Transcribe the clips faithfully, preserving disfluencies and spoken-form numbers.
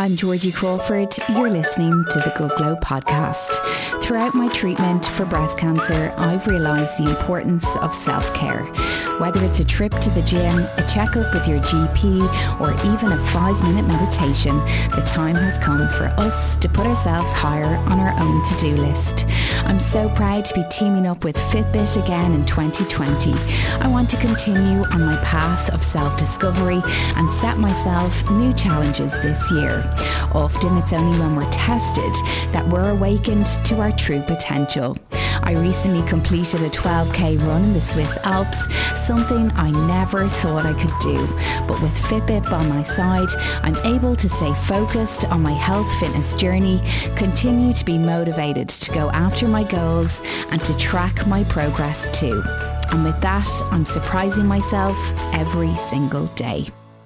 I'm Georgie Crawford. You're listening to the Good Glow podcast. Throughout my treatment for breast cancer, I've realised the importance of self-care. Whether it's a trip to the gym, a checkup with your G P, or even a five-minute meditation, the time has come for us to put ourselves higher on our own to-do list. I'm so proud to be teaming up with Fitbit again in twenty twenty. I want to continue on my path of self-discovery and set myself new challenges this year. Often it's only when we're tested that we're awakened to our true potential. I recently completed a twelve k run in the Swiss Alps, something I never thought I could do. But with Fitbit by my side, I'm able to stay focused on my health fitness journey, continue to be motivated to go after my goals and to track my progress too. And with that, I'm surprising myself every single day.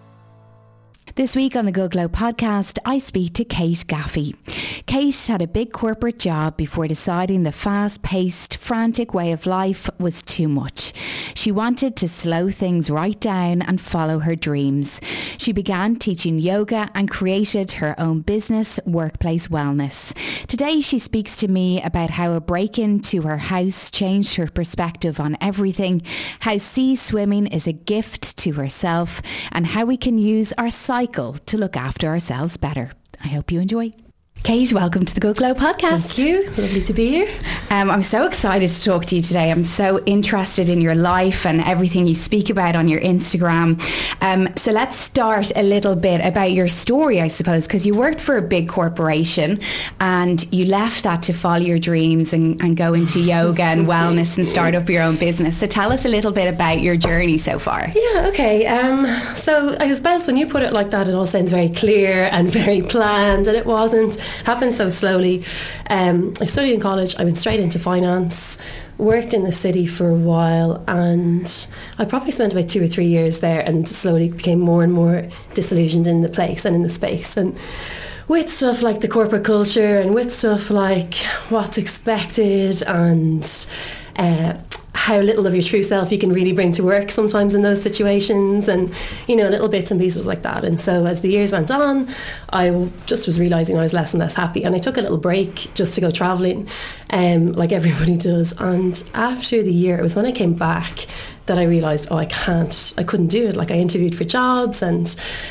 This week on the Good Glow podcast, I speak to Kate Gaffey. Kate had a big corporate job before deciding the fast-paced, frantic way of life was too much. She wanted to slow things right down and follow her dreams. She began teaching yoga and created her own business, Workplace Wellness. Today, she speaks to me about how a break into her house changed her perspective on everything, how sea swimming is a gift to herself, and how we can use our cycle to look after ourselves better. I hope you enjoy. Kate, welcome to the Good Glow podcast. Thank you. Lovely to be here. Um, I'm so excited to talk to you today. I'm so interested in your life and everything you speak about on your Instagram. Um, so let's start a little bit about your story, I suppose, because you worked for a big corporation and you left that to follow your dreams and, and go into yoga and wellness and start up your own business. So tell us a little bit about your journey so far. Yeah, okay. Um, so I suppose when you put it like that, it all sounds very clear and very planned, and it wasn't. Happened so slowly. Um, I studied in college. I went straight into finance, worked in the city for a while, and I probably spent about two or three years there and slowly became more and more disillusioned in the place and in the space. And with stuff like the corporate culture and with stuff like what's expected and uh, how little of your true self you can really bring to work sometimes in those situations, and you know, little bits and pieces like that. And so as the years went on, I just was realising I was less and less happy, and I took a little break just to go travelling, um, like everybody does. And after the year, it was when I came back that I realised, oh, I can't, I couldn't do it. Like I interviewed for jobs, and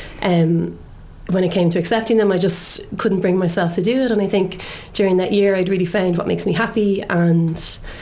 um, when it came to accepting them, I just couldn't bring myself to do it. And I think during that year, I'd really found what makes me happy and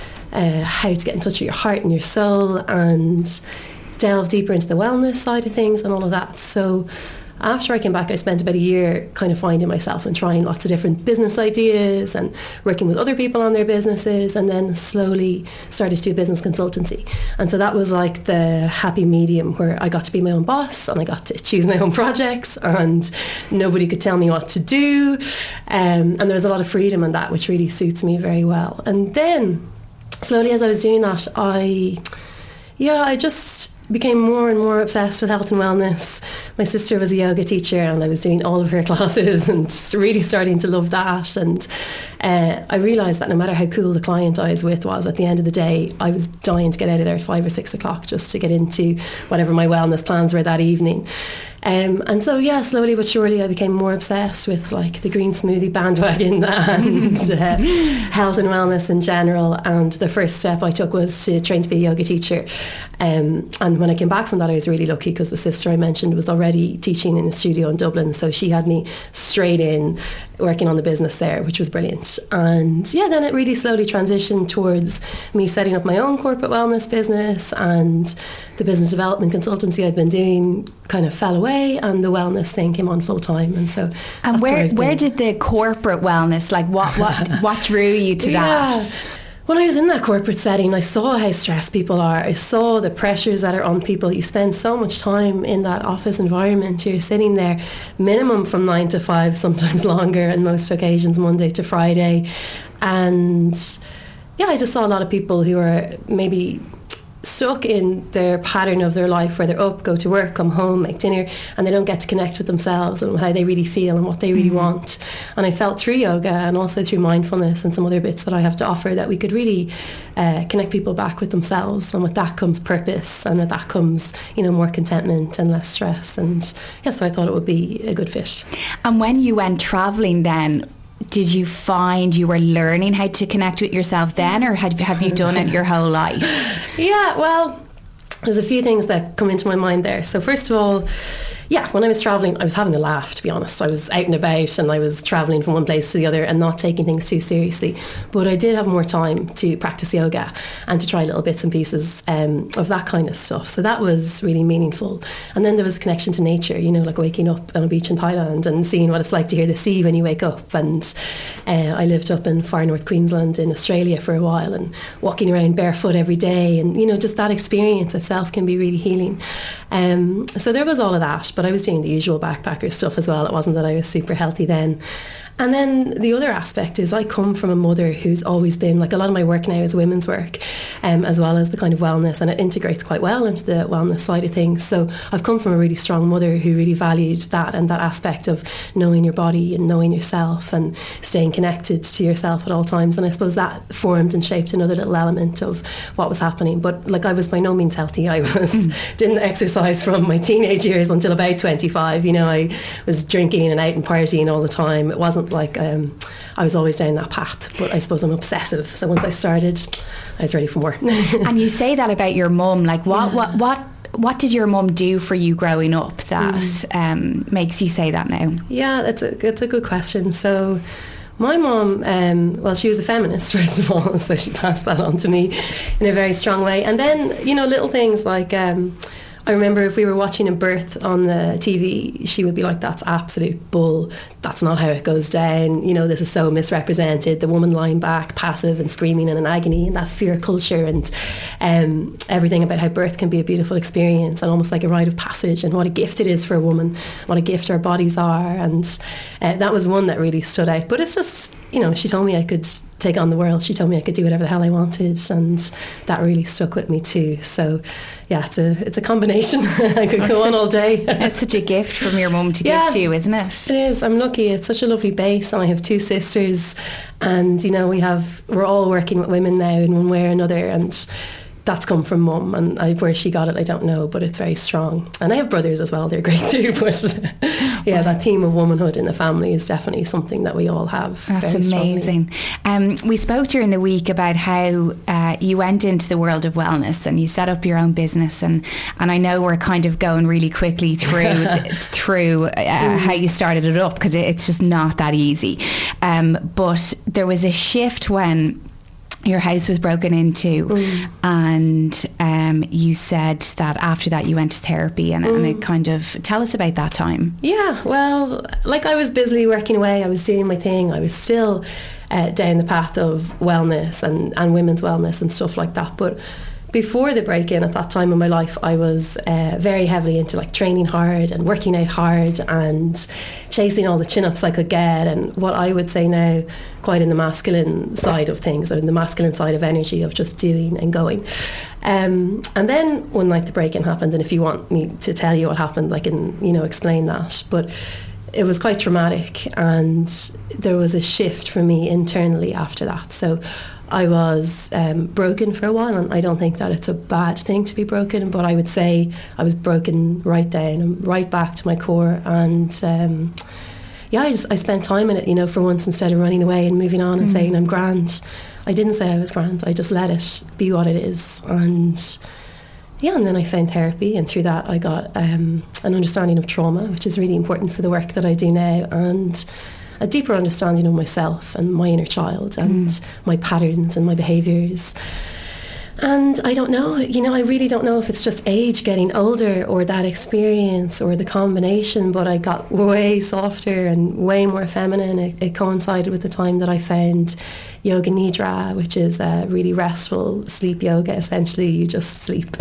Uh, how to get in touch with your heart and your soul and delve deeper into the wellness side of things and all of that. So after I came back, I spent about a year kind of finding myself and trying lots of different business ideas and working with other people on their businesses, and then slowly started to do business consultancy. And so that was like the happy medium where I got to be my own boss and I got to choose my own projects and nobody could tell me what to do. Um, and there was a lot of freedom in that, which really suits me very well. And then slowly as I was doing that, I, yeah, I just became more and more obsessed with health and wellness. My sister was a yoga teacher and I was doing all of her classes and just really starting to love that. And uh, I realised that no matter how cool the client I was with was, at the end of the day, I was dying to get out of there at five or six o'clock just to get into whatever my wellness plans were that evening. Um, and so, yeah, slowly but surely I became more obsessed with like the green smoothie bandwagon and uh, health and wellness in general. And the first step I took was to train to be a yoga teacher. Um, and when I came back from that, I was really lucky because the sister I mentioned was already teaching in a studio in Dublin. So she had me straight in working on the business there, which was brilliant. And yeah, then it really slowly transitioned towards me setting up my own corporate wellness business, and the business development consultancy I'd been doing kind of fell away and the wellness thing came on full time. And so and where where did the corporate wellness, like what what, what drew you to yeah. that? When I was in that corporate setting, I saw how stressed people are. I saw the pressures that are on people. You spend so much time in that office environment. You're sitting there minimum from nine to five, sometimes longer, and most occasions Monday to Friday. And yeah, I just saw a lot of people who are maybe stuck in their pattern of their life where they're up, go to work, come home, make dinner, and they don't get to connect with themselves and how they really feel and what they really mm. want. And I felt through yoga and also through mindfulness and some other bits that I have to offer that we could really uh, connect people back with themselves, and with that comes purpose, and with that comes, you know, more contentment and less stress. And yeah, so I thought it would be a good fit. And when you went travelling then, did you find you were learning how to connect with yourself then, or had, have you done it your whole life? Yeah, well, there's a few things that come into my mind there. So first of all, yeah, when I was travelling, I was having a laugh, to be honest. I was out and about and I was travelling from one place to the other and not taking things too seriously. But I did have more time to practice yoga and to try little bits and pieces um, of that kind of stuff. So that was really meaningful. And then there was a connection to nature, you know, like waking up on a beach in Thailand and seeing what it's like to hear the sea when you wake up. And uh, I lived up in far north Queensland in Australia for a while, and walking around barefoot every day. And, you know, just that experience itself can be really healing. Um, so there was all of that. But I was doing the usual backpacker stuff as well. It wasn't that I was super healthy then. And then the other aspect is I come from a mother who's always been, like, a lot of my work now is women's work, um, as well as the kind of wellness, and it integrates quite well into the wellness side of things. So I've come from a really strong mother who really valued that, and that aspect of knowing your body and knowing yourself and staying connected to yourself at all times. And I suppose that formed and shaped another little element of what was happening. But like, I was by no means healthy. I was mm. didn't exercise from my teenage years until about twenty-five. You know, I was drinking and out and partying all the time. It wasn't like um, I was always down that path, but I suppose I'm obsessive. So once I started, I was ready for more. And you say that about your mum. Like, what, yeah. what, what, what did your mum do for you growing up that mm. um, makes you say that now? Yeah, that's a that's a good question. So my mum, um, well, she was a feminist, first of all, so she passed that on to me in a very strong way. And then, you know, little things like, um, I remember if we were watching a birth on the T V, she would be like, that's absolute bull. That's not how it goes down. You know, this is so misrepresented. The woman lying back, passive and screaming in an agony, and that fear culture, and um, everything about how birth can be a beautiful experience and almost like a rite of passage, and what a gift it is for a woman, what a gift our bodies are. And uh, that was one that really stood out. But it's just, you know, she told me I could take on the world. She told me I could do whatever the hell I wanted, and that really stuck with me too. So yeah, it's a it's a combination. I could That's go on all day. It's such a gift from your mum to yeah, give to you, isn't it? It is. I'm lucky. It's such a lovely base, and I have two sisters, and you know, we have we're all working with women now in one way or another, and that's come from mum, and I, where she got it I don't know, but it's very strong. And I have brothers as well, they're great too, but yeah, that theme of womanhood in the family is definitely something that we all have. That's amazing. Um, we spoke during the week about how uh, you went into the world of wellness and you set up your own business, and, and I know we're kind of going really quickly through through uh, mm. how you started it up, because it, it's just not that easy. Um, but there was a shift when your house was broken into, mm. and um, you said that after that you went to therapy, and, mm. and it kind of, tell us about that time. Yeah, well, like, I was busily working away, I was doing my thing, I was still uh, down the path of wellness and, and women's wellness and stuff like that. But before the break-in, at that time in my life, I was uh, very heavily into like training hard and working out hard and chasing all the chin-ups I could get, and what I would say now quite in the masculine side of things, or in the masculine side of energy of just doing and going. Um, and then one night the break-in happened, and if you want me to tell you what happened, I can, you know, explain that. But it was quite traumatic, and there was a shift for me internally after that. So I was um, broken for a while, and I don't think that it's a bad thing to be broken, but I would say I was broken right down and right back to my core. And um, yeah, I just I spent time in it, you know, for once, instead of running away and moving on and mm. saying I'm grand. I didn't say I was grand. I just let it be what it is. And yeah, and then I found therapy, and through that I got um, an understanding of trauma, which is really important for the work that I do now, and a deeper understanding of myself and my inner child and mm. my patterns and my behaviours. And I don't know, you know, I really don't know if it's just age, getting older, or that experience, or the combination, but I got way softer and way more feminine. It, it coincided with the time that I found Yoga Nidra, which is a really restful sleep yoga. Essentially, you just sleep.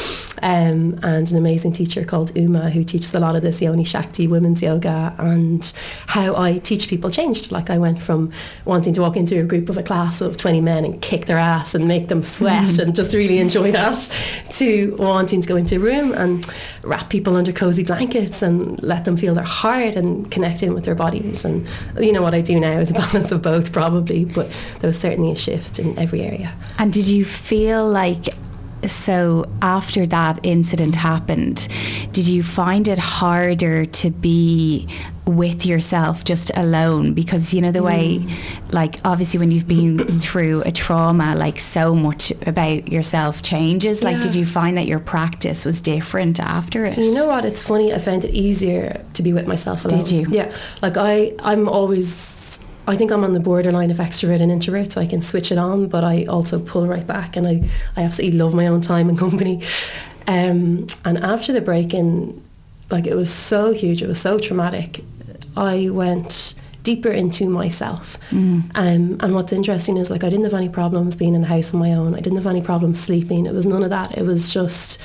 um, and an amazing teacher called Uma, who teaches a lot of this Yoni Shakti women's yoga, and how I teach people changed. Like, I went from wanting to walk into a group of a class of twenty men and kick their ass and make them sweat mm. and just really enjoy that, to wanting to go into a room and wrap people under cozy blankets and let them feel their heart and connect in with their bodies. And you know, what I do now is a balance of both probably, but there was certainly a shift in every area. And did you feel like, so after that incident happened, did you find it harder to be with yourself just alone? Because you know the way, mm. like obviously when you've been through a trauma, like so much about yourself changes. Like, yeah. Did you find that your practice was different after it? You know what, it's funny, I found it easier to be with myself alone. Did you? Yeah, like I I'm always, I think I'm on the borderline of extrovert and introvert, so I can switch it on, but I also pull right back, and I, I absolutely love my own time and company. Um, and after the break-in, like it was so huge, it was so traumatic, I went deeper into myself. Mm. Um, and what's interesting is, like, I didn't have any problems being in the house on my own. I didn't have any problems sleeping. It was none of that. It was just,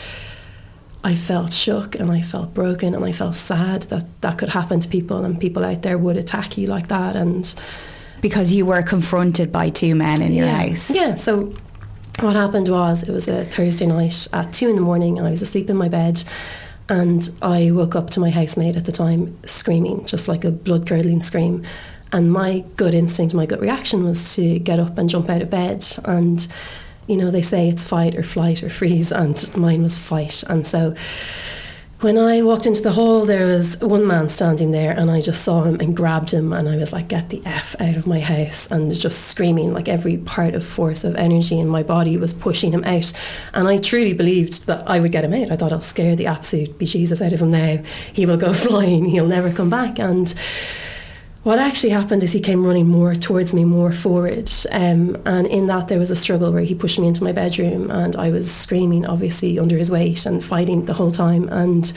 I felt shook and I felt broken and I felt sad that that could happen to people, and people out there would attack you like that. And because you were confronted by two men in your yeah, house. Yeah, so what happened was, it was a Thursday night at two in the morning, and I was asleep in my bed, and I woke up to my housemate at the time screaming, just like a blood-curdling scream. And my gut instinct, my gut reaction was to get up and jump out of bed. And, you know, they say it's fight or flight or freeze, and mine was fight. And so when I walked into the hall, there was one man standing there, and I just saw him and grabbed him, and I was like, get the F out of my house, and just screaming, like every part of force of energy in my body was pushing him out. And I truly believed that I would get him out. I thought, I'll scare the absolute bejesus out of him now. He will go flying. He'll never come back. And what actually happened is he came running more towards me, more forward. Um, and in that, there was a struggle where he pushed me into my bedroom, and I was screaming, obviously, under his weight and fighting the whole time. And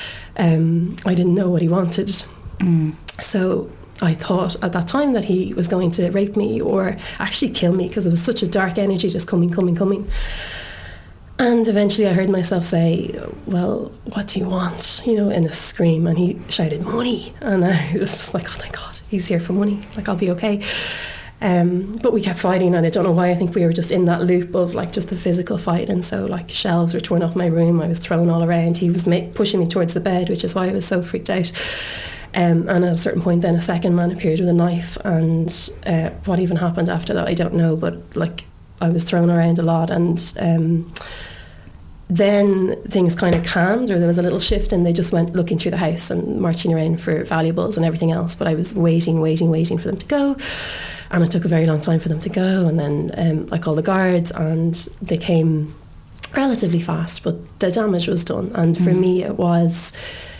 um, I didn't know what he wanted. Mm. So I thought at that time that he was going to rape me or actually kill me, because there was such a dark energy just coming, coming, coming. And eventually I heard myself say, well, what do you want? You know, in a scream. And he shouted, money. And I was just like, oh my God, he's here for money. Like, I'll be okay. Um, but we kept fighting, and I don't know why. I think we were just in that loop of like just the physical fight. And so like shelves were torn off my room. I was thrown all around. He was ma- pushing me towards the bed, which is why I was so freaked out. Um, and at a certain point then a second man appeared with a knife. And uh, what even happened after that, I don't know. But like I was thrown around a lot. And um, then things kind of calmed, or there was a little shift, and they just went looking through the house and marching around for valuables and everything else. But I was waiting, waiting, waiting for them to go. And it took a very long time for them to go. And then um, I called the guards, and they came relatively fast, but the damage was done. And for mm. me, it was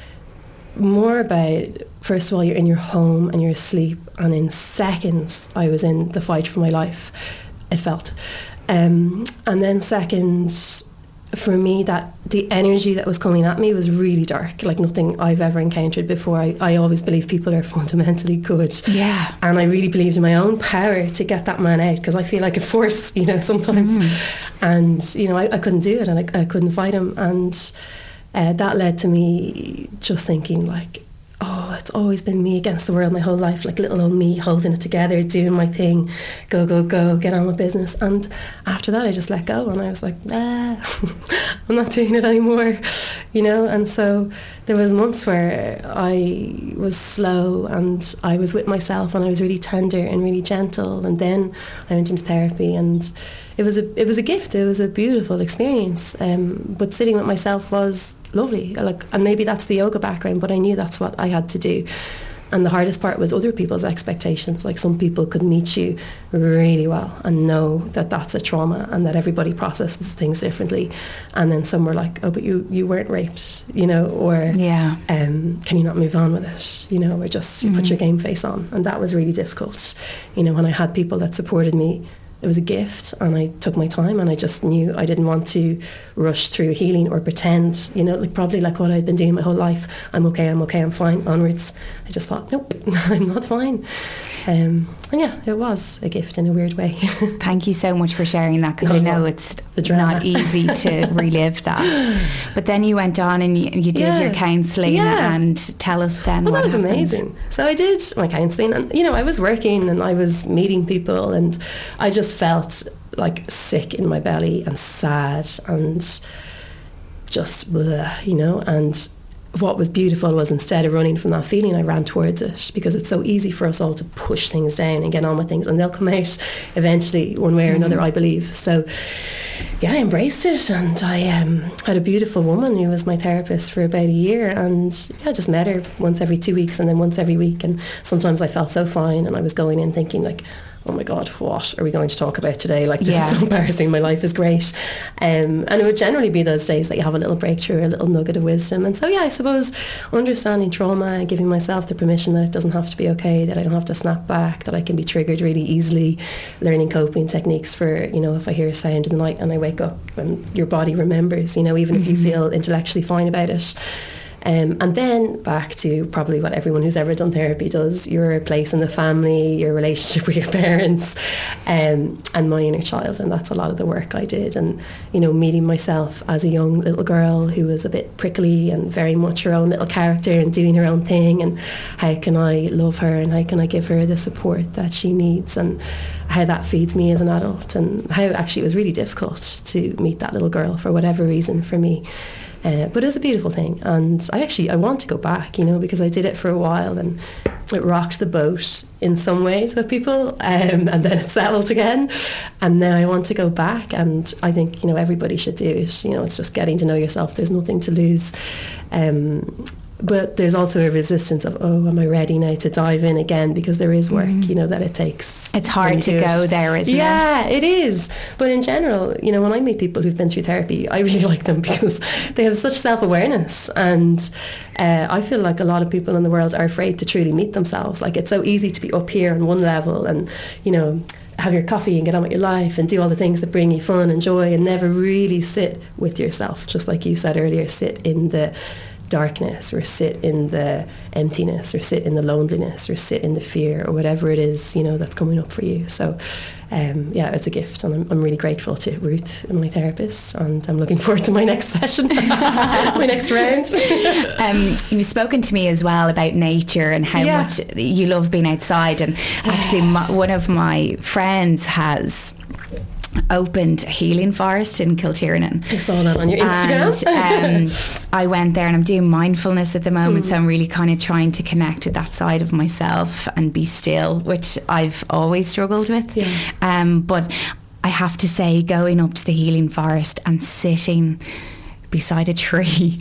more about, first of all, you're in your home and you're asleep. And in seconds, I was in the fight for my life, it felt. Um, and then second, for me, that the energy that was coming at me was really dark, like nothing I've ever encountered before. I, I always believe people are fundamentally good. Yeah. And I really believed in my own power to get that man out, because I feel like a force, you know, sometimes. Mm. And, you know, I, I couldn't do it, and I, I couldn't fight him. And uh, that led to me just thinking like, oh, it's always been me against the world my whole life, like little old me holding it together, doing my thing, go, go, go, get on with business. And after that, I just let go, and I was like, ah, I'm not doing it anymore, you know. And so there was months where I was slow, and I was with myself, and I was really tender and really gentle. And then I went into therapy, and it was a it was a gift. It was a beautiful experience. Um, but sitting with myself was lovely. Like, and maybe that's the yoga background, but I knew that's what I had to do. And the hardest part was other people's expectations. Like, some people could meet you really well and know that that's a trauma, and that everybody processes things differently. And then some were like, oh, but you, you weren't raped, you know, or yeah. um, can you not move on with it, you know, or just you mm-hmm. put your game face on. And that was really difficult. You know, when I had people that supported me, it was a gift, and I took my time, and I just knew I didn't want to rush through healing or pretend, you know, like probably like what I'd been doing my whole life. I'm okay, I'm okay, I'm fine, onwards. I just thought, nope, I'm not fine. Um, and yeah, it was a gift in a weird way. Thank you so much for sharing that, because I know it's not easy to relive that. But then you went on and you, you did yeah. your counselling, yeah. and tell us then well, what that was happened. Amazing. So I did my counselling, and you know, I was working and I was meeting people, and I just felt like sick in my belly and sad and just bleh, you know. And what was beautiful was, instead of running from that feeling, I ran towards it, because it's so easy for us all to push things down and get on with things, and they'll come out eventually one way or another, mm. I believe. So yeah, I embraced it, and I um, had a beautiful woman who was my therapist for about a year, and yeah, I just met her once every two weeks and then once every week, and sometimes I felt so fine, and I was going in thinking like, oh my God, what are we going to talk about today? Like, this yeah. is so embarrassing. My life is great. Um, and it would generally be those days that you have a little breakthrough, a little nugget of wisdom. And so, yeah, I suppose understanding trauma and giving myself the permission that it doesn't have to be okay, that I don't have to snap back, that I can be triggered really easily, learning coping techniques for, you know, if I hear a sound in the night and I wake up and your body remembers, you know, even mm-hmm. if you feel intellectually fine about it. Um, and then back to probably what everyone who's ever done therapy does, your place in the family, your relationship with your parents, um, and my inner child. And that's a lot of the work I did. And, you know, meeting myself as a young little girl who was a bit prickly and very much her own little character and doing her own thing, and how can I love her and how can I give her the support that she needs, and how that feeds me as an adult, and how actually it was really difficult to meet that little girl for whatever reason for me. Uh, but it's a beautiful thing, and I actually I want to go back, you know, because I did it for a while and it rocked the boat in some ways with people, um, and then it settled again, and now I want to go back, and I think, you know, everybody should do it. You know, it's just getting to know yourself. There's nothing to lose. Um, But there's also a resistance of, oh, am I ready now to dive in again? Because there is work, mm. you know, that it takes. It's hard to go it. there, isn't yeah, it? Yeah, it is. But in general, you know, when I meet people who've been through therapy, I really like them because they have such self-awareness. And uh, I feel like a lot of people in the world are afraid to truly meet themselves. Like, it's so easy to be up here on one level and, you know, have your coffee and get on with your life and do all the things that bring you fun and joy, and never really sit with yourself. Just like you said earlier, sit in the darkness, or sit in the emptiness, or sit in the loneliness, or sit in the fear, or whatever it is, you know, that's coming up for you. So um, yeah, it's a gift, and I'm, I'm really grateful to Ruth, my therapist, and I'm looking forward to my next session, my next round. um, you've spoken to me as well about nature and how yeah. much you love being outside, and actually my, one of my friends has opened a healing forest in Kiltiernan. I saw that on your Instagram. And um, I went there, and I'm doing mindfulness at the moment, mm. so I'm really kind of trying to connect with that side of myself and be still, which I've always struggled with. Yeah. Um, but I have to say, going up to the healing forest and sitting beside a tree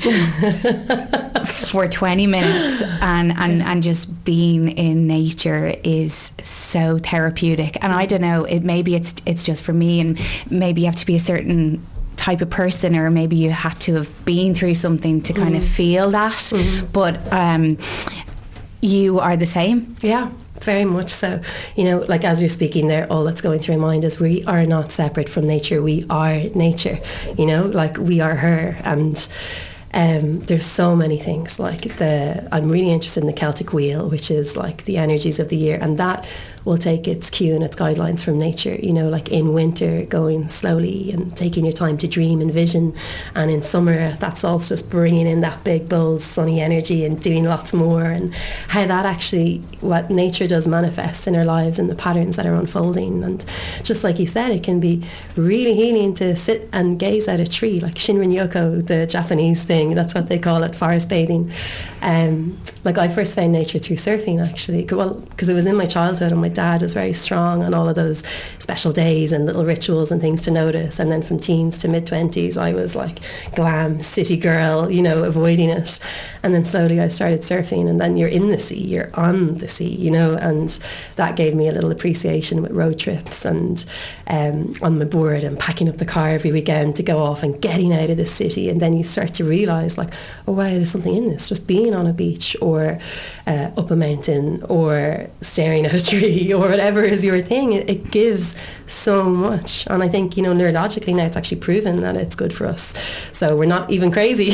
for twenty minutes and, and, and just being in nature is so therapeutic. And I don't know, it maybe it's it's just for me, and maybe you have to be a certain type of person, or maybe you had to have been through something to kind mm. of feel that. Mm-hmm. But um, you are the same. Yeah. Very much so. You know, like as you're speaking there, all that's going through my mind is we are not separate from nature. We are nature, you know, like we are her. And um, there's so many things, like the, I'm really interested in the Celtic wheel, which is like the energies of the year. And that will take its cue and its guidelines from nature, you know, like in winter, going slowly and taking your time to dream and vision. And in summer, that solstice, bringing in that big, bold, sunny energy and doing lots more. And how that actually, what nature does manifest in our lives and the patterns that are unfolding. And just like you said, it can be really healing to sit and gaze at a tree, like Shinrin-yoku, the Japanese thing, that's what they call it, forest bathing. Um, like I first found nature through surfing, actually, well, because it was in my childhood, and my dad was very strong on all of those special days and little rituals and things to notice. And then from teens to mid-twenties, I was like glam city girl, you know, avoiding it. And then slowly I started surfing, and then you're in the sea, you're on the sea, you know, and that gave me a little appreciation with road trips and um, on my board and packing up the car every weekend to go off and getting out of the city. And then you start to realise, like, oh wow, there's something in this, just being on a beach or uh, up a mountain or staring at a tree or whatever is your thing. It, it gives so much. And I think, you know, neurologically now it's actually proven that it's good for us. So we're not even crazy.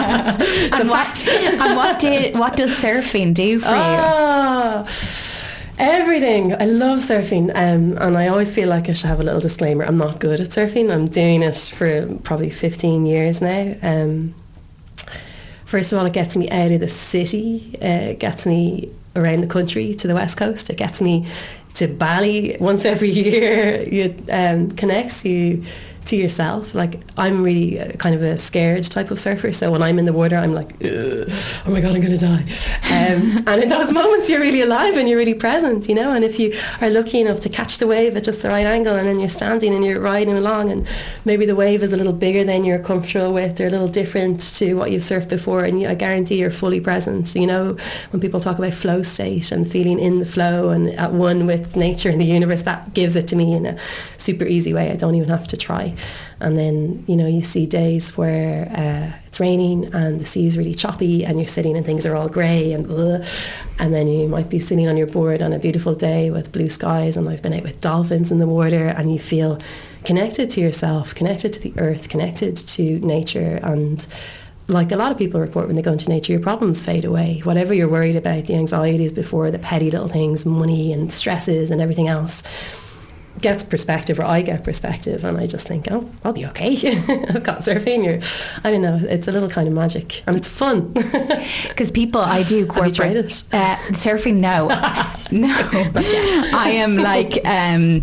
and what, and what, did, what does surfing do for oh, you? Everything. I love surfing, um, and I always feel like I should have a little disclaimer. I'm not good at surfing. I'm doing it for probably fifteen years now. Um, first of all, it gets me out of the city. Uh, it gets me around the country to the west coast. It gets me to Bali once every year. It um, connects you to yourself. Like, I'm really a, kind of a scared type of surfer, so when I'm in the water I'm like, oh my god, I'm gonna die. Um, and in those moments you're really alive and you're really present, you know. And if you are lucky enough to catch the wave at just the right angle, and then you're standing and you're riding along, and maybe the wave is a little bigger than you're comfortable with, or a little different to what you've surfed before, and you, I guarantee you're fully present. You know, when people talk about flow state and feeling in the flow and at one with nature and the universe, that gives it to me in a super easy way. I don't even have to try. And then, you know, you see days where uh, it's raining and the sea is really choppy and you're sitting and things are all grey and blah, and then you might be sitting on your board on a beautiful day with blue skies, and I've been out with dolphins in the water, and you feel connected to yourself, connected to the earth, connected to nature. And like a lot of people report, when they go into nature, your problems fade away. Whatever you're worried about, the anxieties before, the petty little things, money and stresses and everything else, gets perspective, or I get perspective, and I just think, oh, I'll be okay. I've got surfing. You're, I don't know, it's a little kind of magic, and it's fun. Because people, I do corporate. Have you tried it? Uh, surfing, no. No. I am like, um,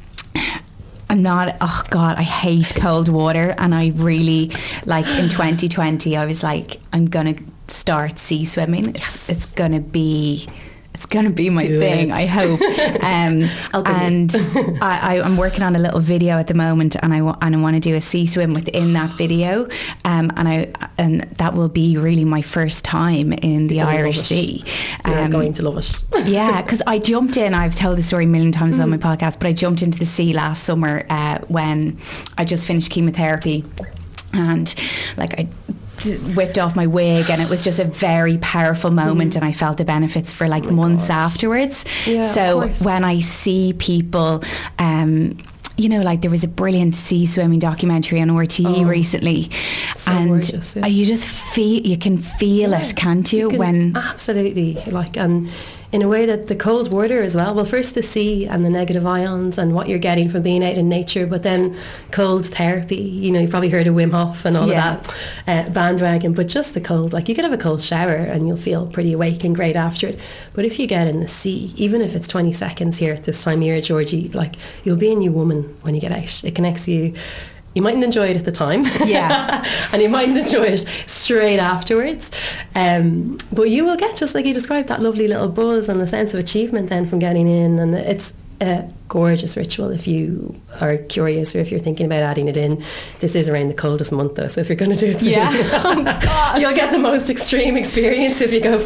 I'm not, oh God, I hate cold water, and I really, like in twenty twenty, I was like, I'm going to start sea swimming. Yes. It's, it's going to be... It's going to be my Do thing, it. I hope. Um, and I, I, I'm working on a little video at the moment, and I, wa- and I want to do a sea swim within that video, um, and I and that will be really my first time in the You're Irish Sea. You're Um, going to love it. yeah, because I jumped in, I've told the story a million times mm. on my podcast, but I jumped into the sea last summer uh, when I just finished chemotherapy, and like I whipped off my wig, and it was just a very powerful moment, mm. and I felt the benefits for like oh months gosh. afterwards. Yeah, so when I see people, um, you know, like there was a brilliant sea swimming documentary on R T E oh, recently, so and gorgeous, yeah. you just feel, you can feel yeah, it, can't you? you can, when absolutely, like, and in a way that the cold water as well, well, first the sea and the negative ions and what you're getting from being out in nature, but then cold therapy, you know, you've probably heard of Wim Hof and all yeah. of that uh, bandwagon, but just the cold, like you could have a cold shower and you'll feel pretty awake and great after it. But if you get in the sea, even if it's twenty seconds here at this time of year, Georgie, like you'll be a new woman when you get out. It connects you. You mightn't enjoy it at the time, yeah, and you mightn't enjoy it straight afterwards, um, but you will get, just like you described, that lovely little buzz and a sense of achievement then from getting in. And it's a gorgeous ritual if you are curious, or if you're thinking about adding it in. This is around the coldest month though, so if you're going to do it soon, yeah. oh, gosh. you'll get the most extreme experience if you go for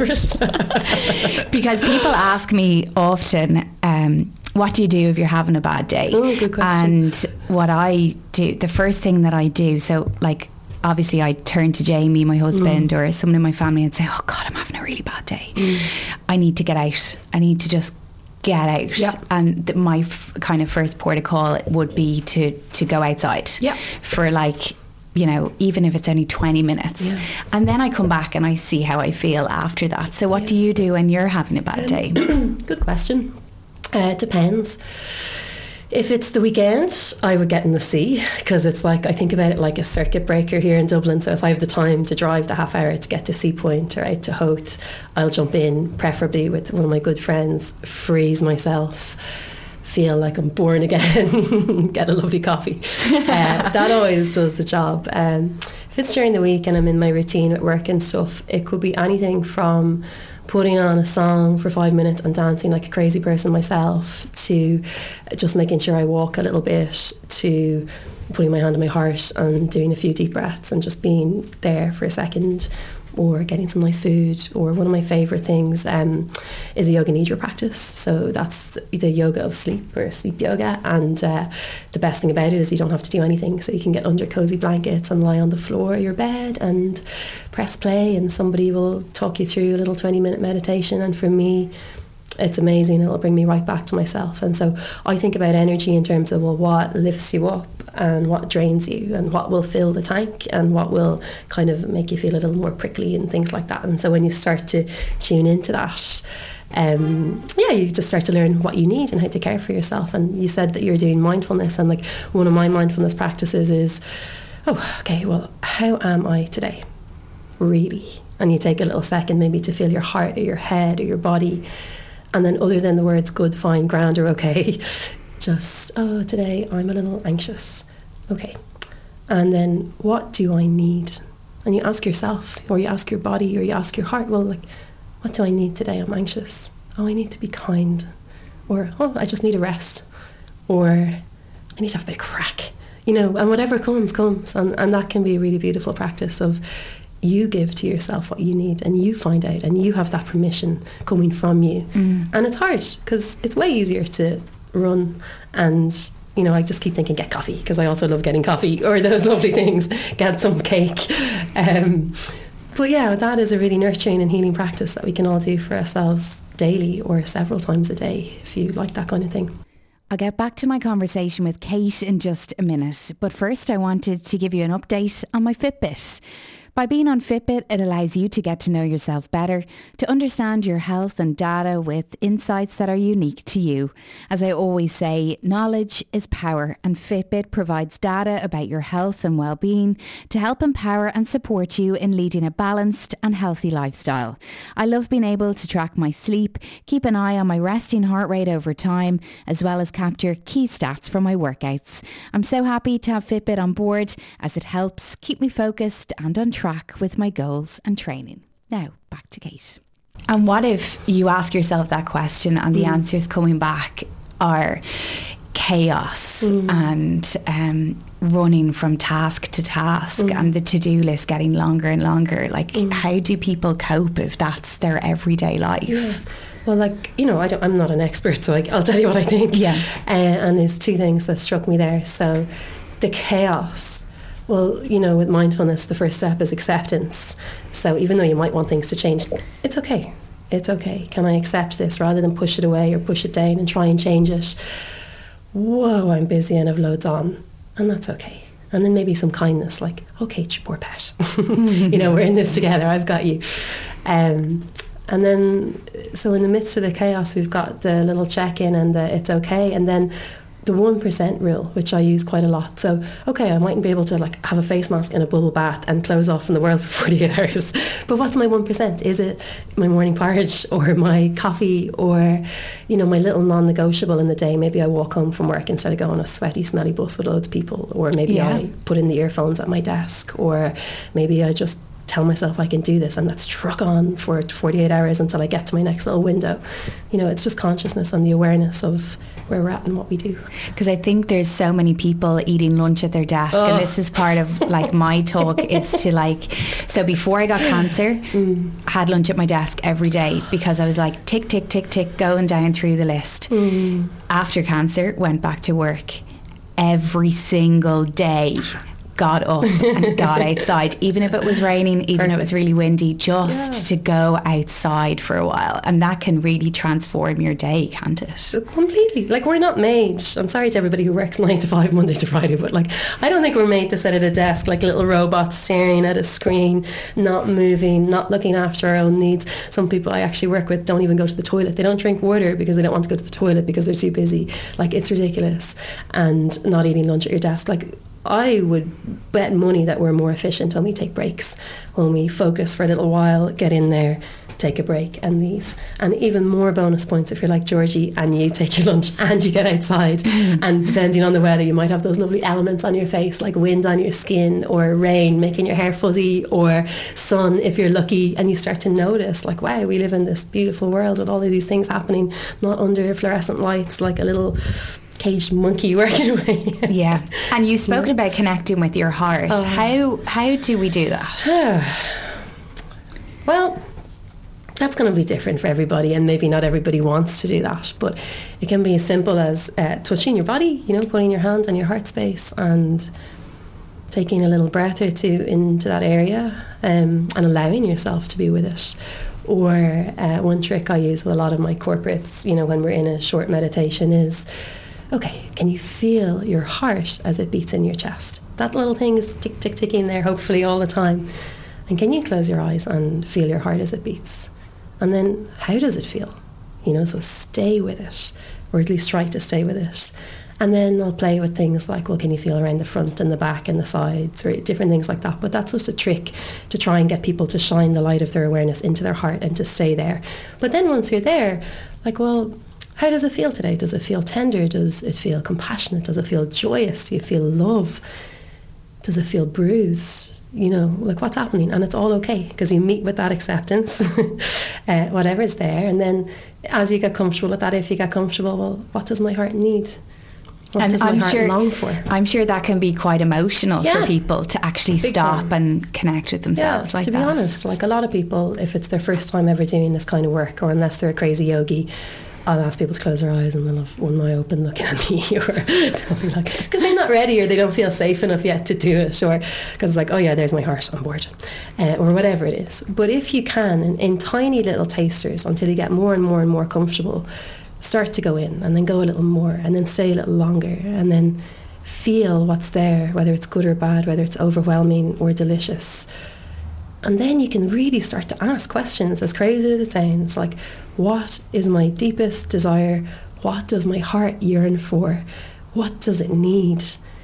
it. Because people ask me often, um, what do you do if you're having a bad day? Oh, good question. And what I do, the first thing that I do, so like obviously I turn to Jamie, my husband, mm. or someone in my family and say, oh God, I'm having a really bad day. Mm. I need to get out. I need to just get out. Yep. And th- my f- kind of first port of call would be to, to go outside yep. for like, you know, even if it's only twenty minutes. Yeah. And then I come back and I see how I feel after that. So what yeah. do you do when you're having a bad um, day? Good question. Uh, it depends. If it's the weekend, I would get in the sea, because it's like, I think about it like a circuit breaker here in Dublin. So if I have the time to drive the half hour to get to Sea Point or out to Howth, I'll jump in, preferably with one of my good friends, freeze myself, feel like I'm born again, get a lovely coffee. Uh, that always does the job. Um, if it's during the week and I'm in my routine at work and stuff, it could be anything from putting on a song for five minutes and dancing like a crazy person myself, to just making sure I walk a little bit, to putting my hand on my heart and doing a few deep breaths and just being there for a second, or getting some nice food. Or one of my favourite things um, is a yoga nidra practice. So that's the, the yoga of sleep, or sleep yoga. And uh, the best thing about it is you don't have to do anything. So you can get under cosy blankets and lie on the floor of your bed and press play, and somebody will talk you through a little twenty minute meditation. And for me, it's amazing. It'll bring me right back to myself. And so I think about energy in terms of, well, what lifts you up and what drains you, and what will fill the tank and what will kind of make you feel a little more prickly and things like that. And so when you start to tune into that, um, yeah, you just start to learn what you need and how to care for yourself. And you said that you're doing mindfulness, and like one of my mindfulness practices is, oh, okay, well, how am I today? Really? And you take a little second maybe to feel your heart or your head or your body. And then other than the words good, fine, grand or okay, just, oh, today I'm a little anxious. Okay. And then what do I need? And you ask yourself, or you ask your body, or you ask your heart, well, like, what do I need today? I'm anxious. Oh, I need to be kind. Or, oh, I just need a rest. Or I need to have a bit of crack. You know, and whatever comes, comes. And, and that can be a really beautiful practice of you give to yourself what you need, and you find out, and you have that permission coming from you. Mm. And it's hard because it's way easier to run and, you know, I just keep thinking get coffee, because I also love getting coffee, or those lovely things, get some cake. Um, but yeah, that is a really nurturing and healing practice that we can all do for ourselves daily or several times a day, if you like that kind of thing. I'll get back to my conversation with Kate in just a minute, but first I wanted to give you an update on my Fitbit. By being on Fitbit, it allows you to get to know yourself better, to understand your health and data with insights that are unique to you. As I always say, knowledge is power, and Fitbit provides data about your health and well-being to help empower and support you in leading a balanced and healthy lifestyle. I love being able to track my sleep, keep an eye on my resting heart rate over time, as well as capture key stats from my workouts. I'm so happy to have Fitbit on board, as it helps keep me focused and on track with my goals and training. Now, back to Kate. And what if you ask yourself that question and the mm. answers coming back are chaos mm. and um, running from task to task mm. and the to-do list getting longer and longer? Like, mm. how do people cope if that's their everyday life? Yeah. Well, like, you know, I don't, I'm not an expert, so I, I'll tell you what I think. Yeah. Uh, and there's two things that struck me there. So the chaos. Well, you know, with mindfulness, the first step is acceptance. So even though you might want things to change, it's okay. It's okay. Can I accept this rather than push it away or push it down and try and change it? Whoa, I'm busy and I've loads on. And that's okay. And then maybe some kindness, like, oh, Kate, you poor pet. You know, we're in this together. I've got you. Um, and then, so in the midst of the chaos, we've got the little check-in and the it's okay. And then the one percent rule, which I use quite a lot. So, okay, I mightn't be able to like have a face mask and a bubble bath and close off from the world for forty-eight hours. But what's my one percent? Is it my morning porridge or my coffee or, you know, my little non-negotiable in the day? Maybe I walk home from work instead of going on a sweaty, smelly bus with loads of people. Or maybe yeah. I put in the earphones at my desk. Or maybe I just tell myself I can do this and let's truck on for forty-eight hours until I get to my next little window. You know, it's just consciousness and the awareness of where we're at and what we do. Because I think there's so many people eating lunch at their desk, oh. and this is part of like my talk is to like, so before I got cancer, mm. I had lunch at my desk every day because I was like tick, tick, tick, tick, going down through the list. Mm. After cancer, went back to work every single day. Got up and got outside, even if it was raining, even Perfect. if it was really windy, just yeah. to go outside for a while. And that can really transform your day, can't it? Completely. Like, we're not made, I'm sorry to everybody who works nine to five Monday to Friday, but like, I don't think we're made to sit at a desk like little robots staring at a screen, not moving, not looking after our own needs. Some people I actually work with don't even go to the toilet. They don't drink water because they don't want to go to the toilet because they're too busy. Like, it's ridiculous. And not eating lunch at your desk. Like, I would bet money that we're more efficient when we take breaks, when we focus for a little while, get in there, take a break and leave. And even more bonus points if you're like Georgie and you take your lunch and you get outside. And depending on the weather, you might have those lovely elements on your face, like wind on your skin or rain making your hair fuzzy, or sun if you're lucky, and you start to notice like, wow, we live in this beautiful world with all of these things happening, not under fluorescent lights, like a little caged monkey working away. Yeah. And you've spoken about connecting with your heart. Oh. How how do we do that? Well, that's going to be different for everybody, and maybe not everybody wants to do that, but it can be as simple as uh, touching your body, you know, putting your hand on your heart space and taking a little breath or two into that area, um, and allowing yourself to be with it. Or uh, one trick I use with a lot of my corporates, you know, when we're in a short meditation is, okay, can you feel your heart as it beats in your chest? That little thing is tick, tick, ticking there, hopefully all the time. And can you close your eyes and feel your heart as it beats? And then how does it feel? you know, so stay with it, or at least try to stay with it. And then I'll play with things like, well, can you feel around the front and the back and the sides, or different things like that. But that's just a trick to try and get people to shine the light of their awareness into their heart and to stay there. But then once you're there, like, well, how does it feel today? Does it feel tender? Does it feel compassionate? Does it feel joyous? Do you feel love? Does it feel bruised? You know, like, what's happening? And it's all okay, because you meet with that acceptance, uh, whatever's there. And then as you get comfortable with that, if you get comfortable, well, what does my heart need? What and does my I'm heart sure, long for? I'm sure that can be quite emotional Yeah. for people to actually Big stop time. and connect with themselves Yeah, like to that. be honest, like a lot of people, if it's their first time ever doing this kind of work, or unless they're a crazy yogi, I'll ask people to close their eyes and they'll have one eye open looking at me, or they'll be like, because they're not ready, or they don't feel safe enough yet to do it, or because it's like, oh yeah, there's my heart, on board, uh, or whatever it is. But if you can, in, in tiny little tasters, until you get more and more and more comfortable, start to go in, and then go a little more, and then stay a little longer, and then feel what's there, whether it's good or bad, whether it's overwhelming or delicious. And then you can really start to ask questions, as crazy as it sounds, like, what is my deepest desire? What does my heart yearn for? What does it need?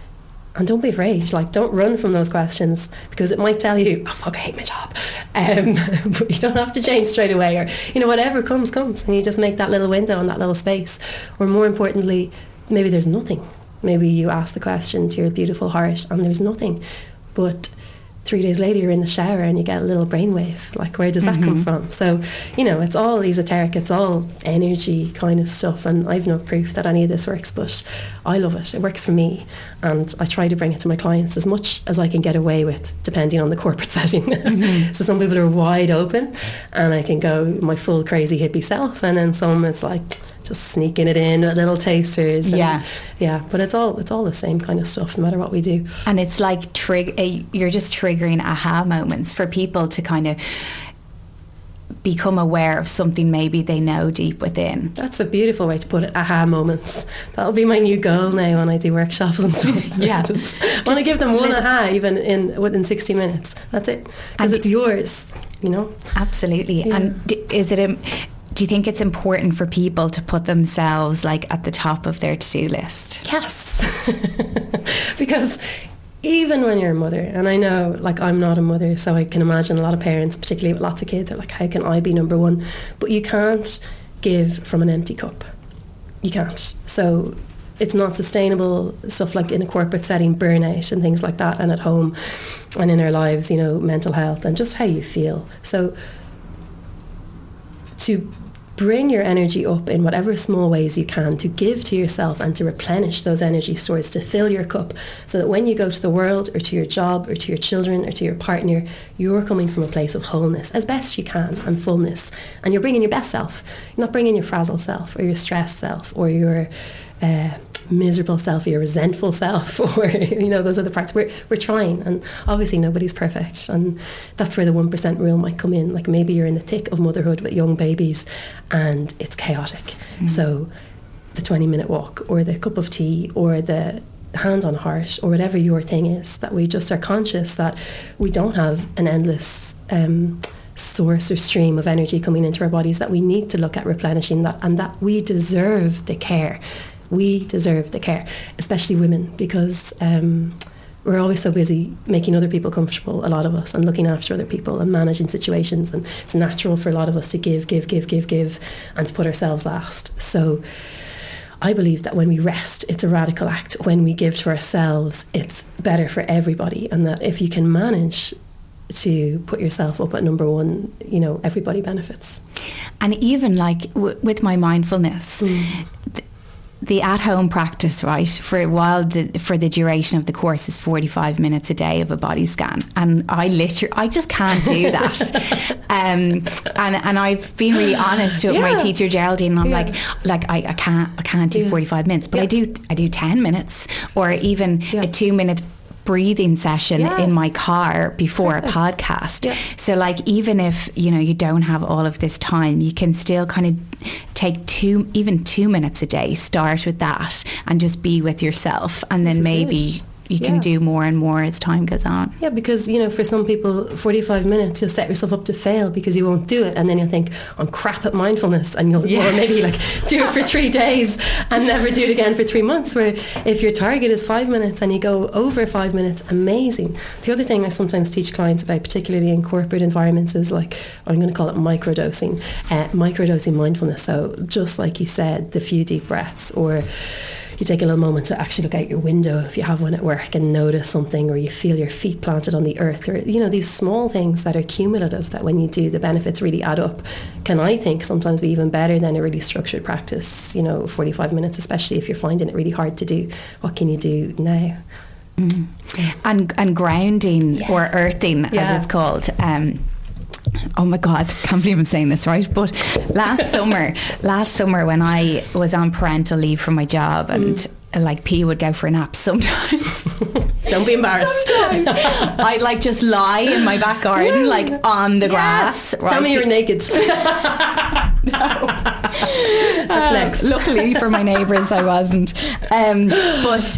And don't be afraid, like, don't run from those questions, because it might tell you, oh fuck, I hate my job. Um, but you don't have to change straight away, or, you know, whatever comes, comes, and you just make that little window and that little space. Or more importantly, maybe there's nothing. Maybe you ask the question to your beautiful heart and there's nothing. But three days later you're in the shower and you get a little brainwave. Like, where does that mm-hmm. come from? So, you know, it's all esoteric, it's all energy kind of stuff, and I've no proof that any of this works, but I love it. It works for me, and I try to bring it to my clients as much as I can get away with, depending on the corporate setting. Mm-hmm. So some people are wide open and I can go my full crazy hippie self, and then some it's like just sneaking it in at little tasters. And yeah, yeah. But it's all it's all the same kind of stuff, no matter what we do. And it's like trig- you're just triggering aha moments for people to kind of become aware of something maybe they know deep within. That's a beautiful way to put it. Aha moments. That'll be my new goal now when I do workshops and stuff. Yeah, just, just want to give them one aha, even in within sixty minutes. That's it, because it's yours. You know. Absolutely. Yeah. And d- is it a Do you think it's important for people to put themselves like at the top of their to-do list? Yes. Because even when you're a mother, and I know, like, I'm not a mother, so I can imagine a lot of parents, particularly with lots of kids, are like, how can I be number one? But you can't give from an empty cup. You can't. So it's not sustainable. Stuff like in a corporate setting, burnout and things like that, and at home and in our lives, you know, mental health and just how you feel. So to bring your energy up in whatever small ways you can, to give to yourself and to replenish those energy stores, to fill your cup, so that when you go to the world or to your job or to your children or to your partner, you're coming from a place of wholeness as best you can and fullness, and you're bringing your best self. You're not bringing your frazzled self or your stressed self or your uh, miserable self or your resentful self, or, you know, those other parts. We're, we're trying, and obviously nobody's perfect, and that's where the one percent rule might come in. Like, maybe you're in the thick of motherhood with young babies and it's chaotic. Mm. So the twenty minute walk or the cup of tea or the hand on heart or whatever your thing is, that we just are conscious that we don't have an endless um, source or stream of energy coming into our bodies, that we need to look at replenishing that, and that we deserve the care. We deserve the care, especially women, because um, we're always so busy making other people comfortable, a lot of us, and looking after other people and managing situations, and it's natural for a lot of us to give, give, give, give, give, and to put ourselves last. So I believe that when we rest, it's a radical act. When we give to ourselves, it's better for everybody, and that if you can manage to put yourself up at number one, you know, everybody benefits. And even like w- with my mindfulness, mm. th- the at-home practice, right, for a while, the, for the duration of the course is forty-five minutes a day of a body scan, and I literally, I just can't do that. um, and and I've been really honest with yeah. my teacher Geraldine, and I'm yeah. like, like I, I can't, I can't do yeah. forty-five minutes, but yeah. I do, I do ten minutes, or even yeah. a two-minute breathing session yeah. in my car before Perfect. a podcast. Yeah. So like, even if, you know, you don't have all of this time, you can still kind of take two, even two minutes a day, start with that and just be with yourself, and then maybe, you Yeah. can do more and more as time goes on. Yeah, because, you know, for some people, forty-five minutes, you'll set yourself up to fail because you won't do it. And then you'll think, I'm crap at mindfulness. And you'll Yeah. or maybe like do it for three days and never do it again for three months. Where if your target is five minutes and you go over five minutes, amazing. The other thing I sometimes teach clients about, particularly in corporate environments, is like, I'm going to call it microdosing. Uh, microdosing mindfulness. So just like you said, the few deep breaths, or you take a little moment to actually look out your window if you have one at work and notice something, or you feel your feet planted on the earth, or, you know, these small things that are cumulative, that when you do, the benefits really add up, can, I think, sometimes be even better than a really structured practice. You know, forty-five minutes, especially if you're finding it really hard to do. What can you do now? Mm. And and grounding, Yeah. or earthing, Yeah. as it's called. Um, oh my God, can't believe I'm saying this right. But last summer, last summer when I was on parental leave from my job, and mm. like P would go for a nap sometimes. Don't be embarrassed. I'd like just lie in my back garden, like on the grass. Yes. Right? Tell me you're naked. No. That's uh, next. Luckily for my neighbours, I wasn't. Um, but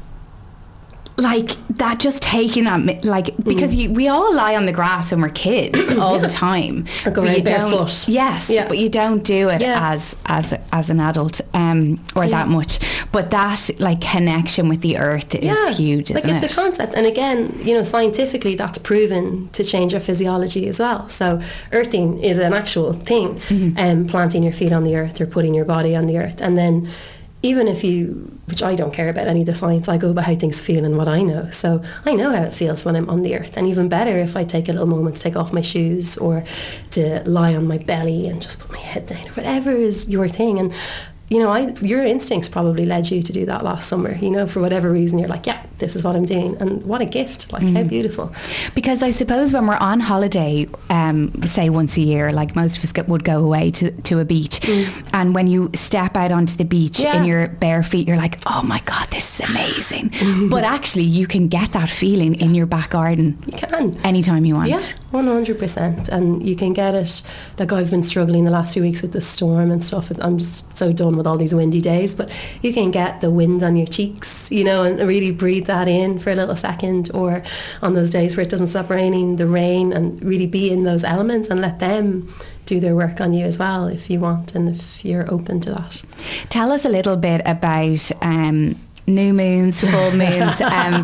like that, just taking that, like, because mm. you, we all lie on the grass when we're kids all yeah. the time, or go but you barefoot. don't, yes yeah. but you don't do it yeah. as as as an adult, um or yeah. that much. But that, like, connection with the earth is yeah. huge, isn't like, it's it? It's a concept, and again, you know, scientifically that's proven to change our physiology as well. So earthing is an actual thing, and mm-hmm. um, planting your feet on the earth or putting your body on the earth. And then even if you, which I don't care about any of the science, I go by how things feel and what I know. So I know how it feels when I'm on the earth. And even better if I take a little moment to take off my shoes, or to lie on my belly and just put my head down, or whatever is your thing. And, you know, I, your instincts probably led you to do that last summer. You know, for whatever reason, you're like, yeah, this is what I'm doing. And what a gift. Like, mm. how beautiful. Because I suppose when we're on holiday, um, say once a year, like most of us get, would go away to, to a beach. Mm. And when you step out onto the beach yeah. in your bare feet, you're like, oh my God, this is amazing. But actually, you can get that feeling in your back garden. You can. Anytime you want. Yeah, one hundred percent. And you can get it. Like, I've been struggling the last few weeks with the storm and stuff. I'm just so done with all these windy days. But you can get the wind on your cheeks, you know, and really breathe that in for a little second. Or on those days where it doesn't stop raining, the rain, and really be in those elements and let them do their work on you as well, if you want, and if you're open to that. Tell us a little bit about um, new moons, full moons. um,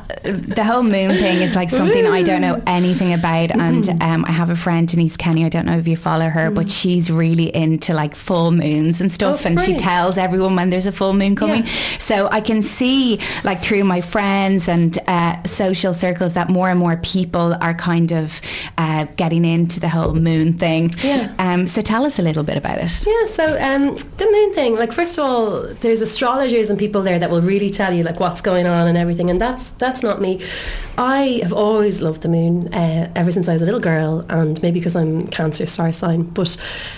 the whole moon thing is like something I don't know anything about, and um, I have a friend, Denise Kenny, I don't know if you follow her, but she's really into like full moons and stuff, oh, and she tells everyone when there's a full moon coming. Yeah. So I can see, like, through my friends and uh, social circles, that more and more people are kind of uh, getting into the whole moon thing. Yeah. Um, so tell us a little bit about it. Yeah, so um, the moon thing, like, first of all, there's astrologers and people there that will really tell you like what's going on and everything, and that's that's not me. I have always loved the moon uh, ever since I was a little girl, and maybe because I'm Cancer star sign, but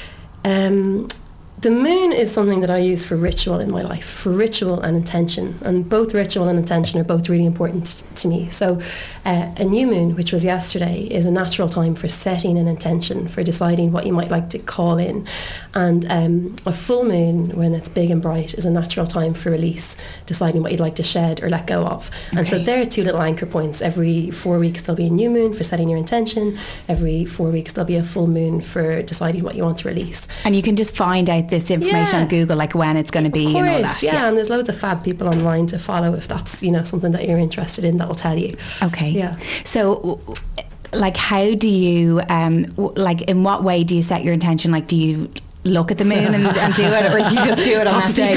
um, the moon is something that I use for ritual in my life, for ritual and intention, and both ritual and intention are both really important to me. So uh, a new moon, which was yesterday, is a natural time for setting an intention, for deciding what you might like to call in, and um, a full moon, when it's big and bright, is a natural time for release, deciding what you'd like to shed or let go of. Okay. And so there are two little anchor points. Every four weeks there'll be a new moon for setting your intention. Every four weeks there'll be a full moon for deciding what you want to release. And you can just find out this information yeah. on Google, like when it's going to be and all that. Yeah, yeah, and there's loads of fab people online to follow if that's, you know, something that you're interested in, that will tell you. Okay. Yeah. So, like, how do you, um, like, in what way do you set your intention? Like, do you look at the moon and, and do it, or do you just do it on that day?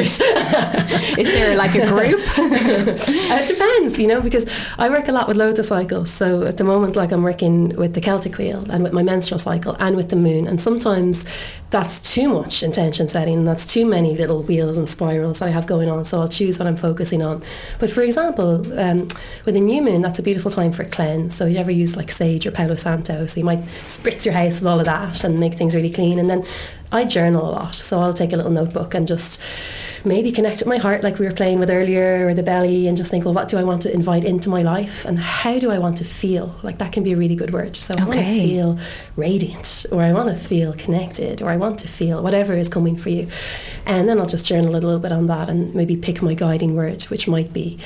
Is there like a group? uh, it depends, you know, because I work a lot with loads of cycles. So at the moment, like, I'm working with the Celtic wheel and with my menstrual cycle and with the moon, and sometimes that's too much intention setting, and that's too many little wheels and spirals that I have going on, so I'll choose what I'm focusing on. But for example, um, with a new moon, that's a beautiful time for a cleanse. So you ever use like sage or Palo Santo, so you might spritz your house with all of that and make things really clean. And then I journal a lot, so I'll take a little notebook and just maybe connect with my heart, like we were playing with earlier, or the belly, and just think, well, what do I want to invite into my life, and how do I want to feel? Like, that can be a really good word. So I okay. want to feel radiant, or I want to feel connected, or I want to feel whatever is coming for you. And then I'll just journal a little bit on that, and maybe pick my guiding word, which might be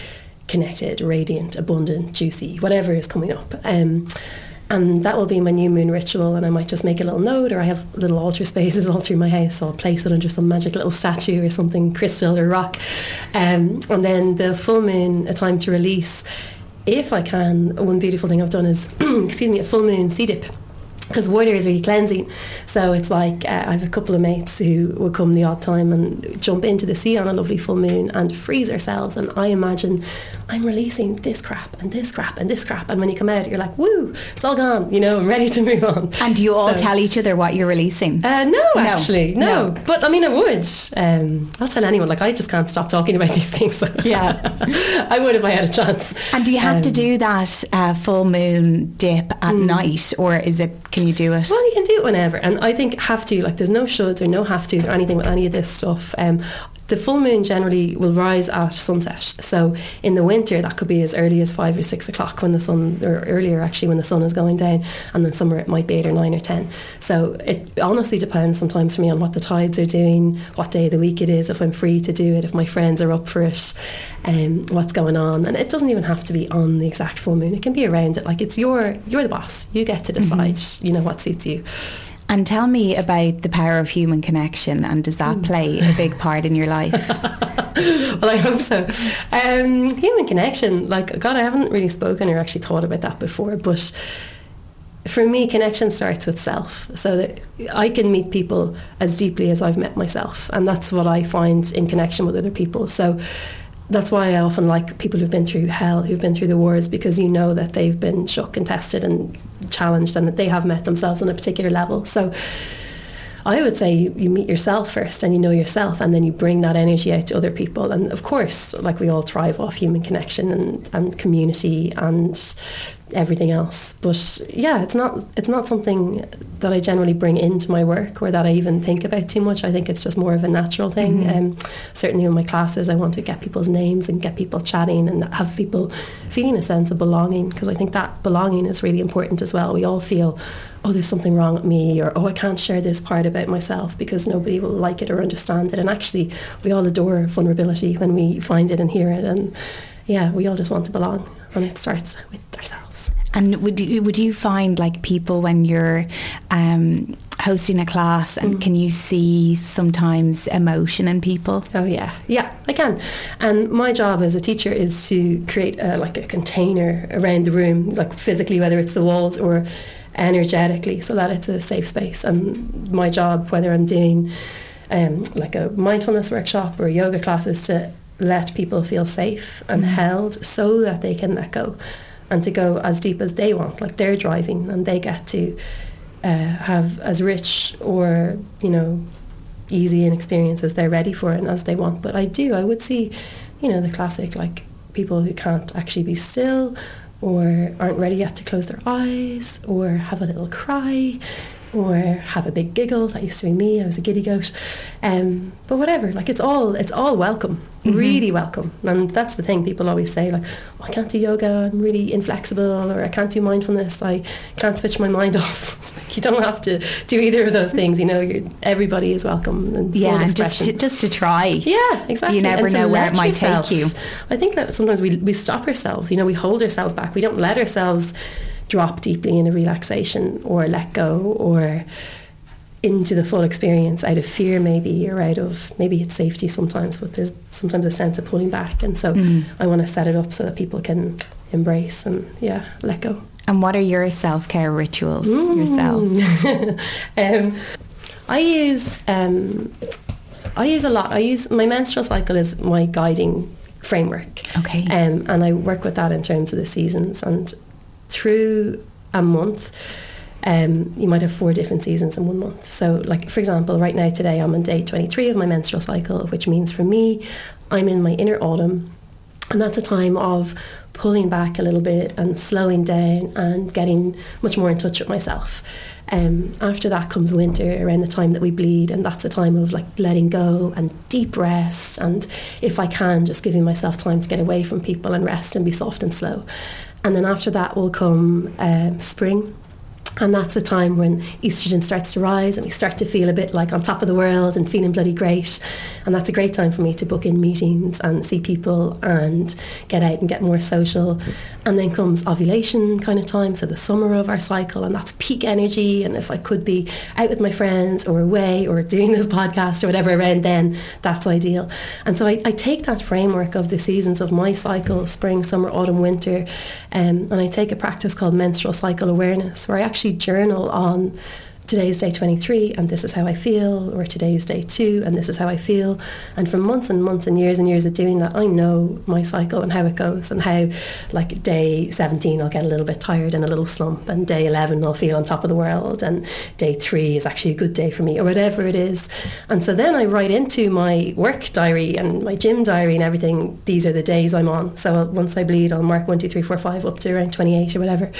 connected, radiant, abundant, juicy, whatever is coming up. Um, and that will be my new moon ritual, and I might just make a little note, or I have little altar spaces all through my house, so I'll place it under some magic little statue or something, crystal or rock. Um, and then the full moon, a time to release, if I can. One beautiful thing I've done is, excuse me, a full moon sea dip. Because water is really cleansing. So it's like uh, I have a couple of mates who will come the odd time and jump into the sea on a lovely full moon and freeze ourselves. And I imagine I'm releasing this crap and this crap and this crap. And when you come out, you're like, woo, it's all gone. You know, I'm ready to move on. And do you all so, tell each other what you're releasing? Uh, no, no, actually. No. no. But I mean, I would. Um, I'll tell anyone. Like, I just can't stop talking about these things. Yeah. I would if I had a chance. And do you have um, to do that uh, full moon dip at mm. night, or is it... Can you do it? Well, you can do it whenever. And I think have to, like there's no shoulds or no have tos or anything with any of this stuff. Um, the full moon generally will rise at sunset. So in the winter, that could be as early as five or six o'clock when the sun, or earlier actually when the sun is going down. And then summer it might be eight or nine or ten. So it honestly depends sometimes for me on what the tides are doing, what day of the week it is, if I'm free to do it, if my friends are up for it, um, what's going on. And it doesn't even have to be on the exact full moon. It can be around it. Like it's your, you're the boss. You get to decide, mm-hmm. you know, what suits you. And tell me about the power of human connection, and does that play a big part in your life? Well, I hope so. Um, human connection, like, God, I haven't really spoken or actually thought about that before, but for me, connection starts with self, so that I can meet people as deeply as I've met myself, and that's what I find in connection with other people. So that's why I often like people who've been through hell, who've been through the wars, because you know that they've been shook and tested and challenged, and that they have met themselves on a particular level. So I would say you, you meet yourself first, and you know yourself, and then you bring that energy out to other people. And of course, like, we all thrive off human connection and, and community and everything else. But yeah, it's not it's not something that I generally bring into my work or that I even think about too much. I think it's just more of a natural thing. Mm-hmm. Um, certainly in my classes, I want to get people's names and get people chatting and have people feeling a sense of belonging, because I think that belonging is really important as well. We all feel, oh, there's something wrong with me, or oh, I can't share this part about myself because nobody will like it or understand it. And actually, we all adore vulnerability when we find it and hear it. And yeah, we all just want to belong, and it starts with ourselves. And would you, would you find, like, people when you're um, hosting a class, and mm. can you see sometimes emotion in people? Oh yeah, yeah, I can. And my job as a teacher is to create a, like a container around the room, like physically, whether it's the walls or energetically, so that it's a safe space. And my job, whether I'm doing um, like a mindfulness workshop or a yoga class, is to let people feel safe and mm. held, so that they can let go and to go as deep as they want, like they're driving, and they get to uh, have as rich or, you know, easy an experience as they're ready for it and as they want. But I do, I would see, you know, the classic, like, people who can't actually be still, or aren't ready yet to close their eyes, or have a little cry, or have a big giggle. That used to be me. I was a giddy goat. Um, but whatever, like, it's all it's all welcome, mm-hmm. really welcome. And that's the thing, people always say, like, oh, I can't do yoga, I'm really inflexible, or I can't do mindfulness, I can't switch my mind off. It's like, you don't have to do either of those things, you know. You're, everybody is welcome, and yeah, and just to, just to try. Yeah, exactly. You never know where it might yourself, take you. I think that sometimes we, we stop ourselves, you know, we hold ourselves back, we don't let ourselves drop deeply in a relaxation, or let go, or into the full experience out of fear, maybe, or out of, maybe it's safety sometimes, but there's sometimes a sense of pulling back. And so mm. I want to set it up so that people can embrace and yeah, let go. And what are your self-care rituals mm. yourself? um, I use um, I use a lot. I use my menstrual cycle is my guiding framework. Okay. Um, and I work with that in terms of the seasons, and through a month, um, you might have four different seasons in one month. So, like, for example, right now, today, I'm on day twenty-three of my menstrual cycle, which means for me, I'm in my inner autumn, and that's a time of pulling back a little bit and slowing down and getting much more in touch with myself. Um, after that comes winter, around the time that we bleed, and that's a time of, like, letting go and deep rest, and if I can, just giving myself time to get away from people and rest and be soft and slow. And then after that will come um, spring, And that's a time when estrogen starts to rise and we start to feel a bit like on top of the world and feeling bloody great. And that's a great time for me to book in meetings and see people and get out and get more social. And then comes ovulation kind of time, so the summer of our cycle, and that's peak energy. And if I could be out with my friends or away or doing this podcast or whatever around then, that's ideal. And so I, I take that framework of the seasons of my cycle, spring, summer, autumn, winter, um, and I take a practice called menstrual cycle awareness, where I actually journal on today's day twenty-three and this is how I feel, or today's day two and this is how I feel. And for months and months and years and years of doing that, I know my cycle and how it goes, and how like day seventeen I'll get a little bit tired and a little slump, and day eleven I'll feel on top of the world, and day three is actually a good day for me, or whatever it is. And so then I write into my work diary and my gym diary and everything, these are the days I'm on. So once I bleed, I'll mark one, two, three, four, five up to around twenty-eight or whatever.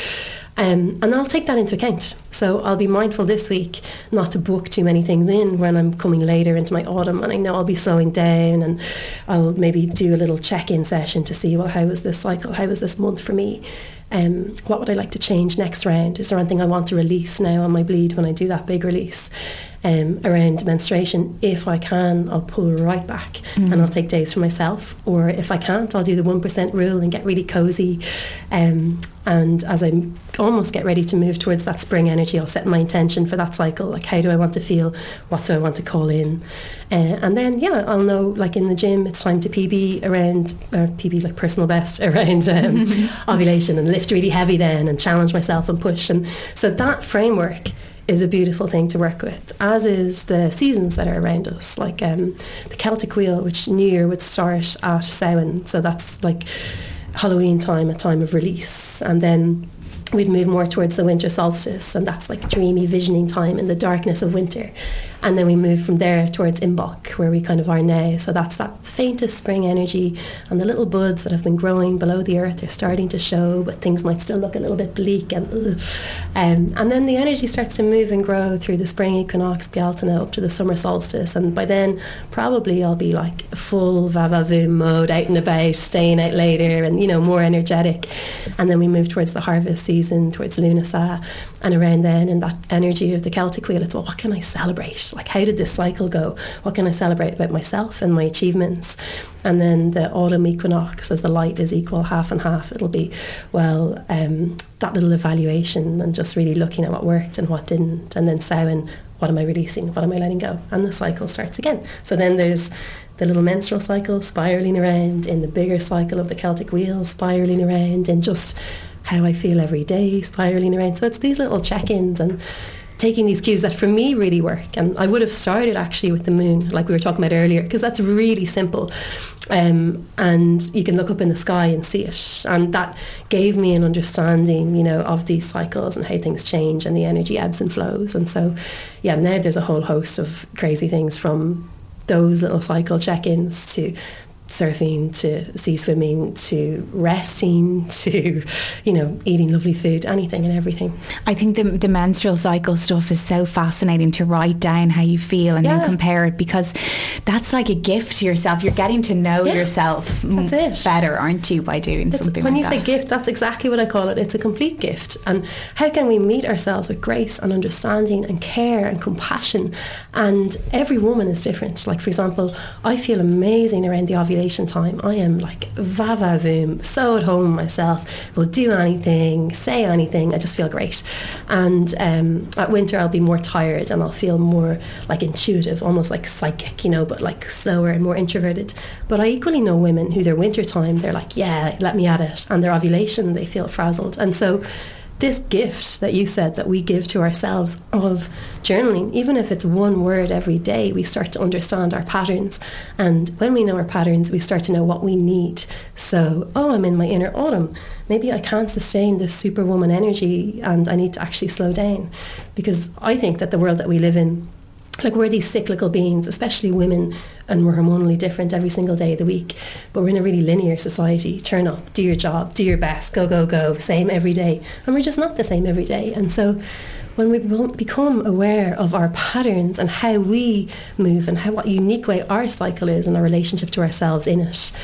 Um, and I'll take that into account. So I'll be mindful this week not to book too many things in when I'm coming later into my autumn, and I know I'll be slowing down, and I'll maybe do a little check-in session to see, well, how was this cycle? How was this month for me? Um, what would I like to change next round? Is there anything I want to release now on my bleed when I do that big release? Um, around menstruation, if I can, I'll pull right back mm. and I'll take days for myself. Or if I can't, I'll do the one percent rule and get really cozy. Um, and as I almost get ready to move towards that spring energy, I'll set my intention for that cycle. Like, how do I want to feel? What do I want to call in? Uh, and then, yeah, I'll know, like in the gym, it's time to P B around, or P B like personal best, around um, ovulation, and lift really heavy then and challenge myself and push. And so that framework is a beautiful thing to work with, as is the seasons that are around us, like um, the Celtic wheel, which New Year would start at Samhain, so that's like Halloween time, a time of release, and then we'd move more towards the winter solstice, and that's like dreamy visioning time in the darkness of winter. And then we move from there towards Imbolc, where we kind of are now. So that's that faintest spring energy, and the little buds that have been growing below the earth are starting to show, but things might still look a little bit bleak. And ugh. Um, and then the energy starts to move and grow through the spring equinox, Bealtaine, up to the summer solstice. And by then, probably I'll be like full va-va-voom mode, out and about, staying out later, and, you know, more energetic. And then we move towards the harvest season, towards Lunasa. And around then, in that energy of the Celtic wheel, it's, well, what can I celebrate? Like, how did this cycle go? What can I celebrate about myself and my achievements? And then the autumn equinox, as the light is equal half and half, it'll be, well, um, that little evaluation and just really looking at what worked and what didn't. And then Samhain, what am I releasing? What am I letting go? And the cycle starts again. So then there's the little menstrual cycle spiraling around, in the bigger cycle of the Celtic wheel spiraling around, and just how I feel every day spiraling around. So it's these little check-ins and taking these cues that for me really work. And I would have started actually with the moon, like we were talking about earlier, because that's really simple. Um, and you can look up in the sky and see it. And that gave me an understanding, you know, of these cycles and how things change and the energy ebbs and flows. And so, yeah, now there's a whole host of crazy things, from those little cycle check-ins to surfing, to sea swimming, to resting, to, you know, eating lovely food, anything and everything. I think the, the menstrual cycle stuff is so fascinating, to write down how you feel and yeah. then compare it, because that's like a gift to yourself. You're getting to know yeah, yourself that's it. better, aren't you, by doing it's, something when like you that. say gift, that's exactly what I call it. It's a complete gift. And how can we meet ourselves with grace and understanding and care and compassion? And every woman is different. Like, for example, I feel amazing around the ovulation time. I am like va-va-voom, so at home myself, will do anything, say anything, I just feel great. And um, at winter I'll be more tired and I'll feel more like intuitive, almost like psychic, you know, but like slower and more introverted. But I equally know women who their winter time, they're like, yeah, let me at it. And their ovulation, they feel frazzled. And so this gift that you said that we give to ourselves of journaling, even if it's one word every day, we start to understand our patterns. And when we know our patterns, we start to know what we need. So, oh, I'm in my inner autumn. Maybe I can't sustain this superwoman energy and I need to actually slow down. Because I think that the world that we live in, like, we're these cyclical beings, especially women, and we're hormonally different every single day of the week. But we're in a really linear society. Turn up, do your job, do your best, go, go, go, same every day. And we're just not the same every day. And so when we become aware of our patterns and how we move and how what unique way our cycle is and our relationship to ourselves in it,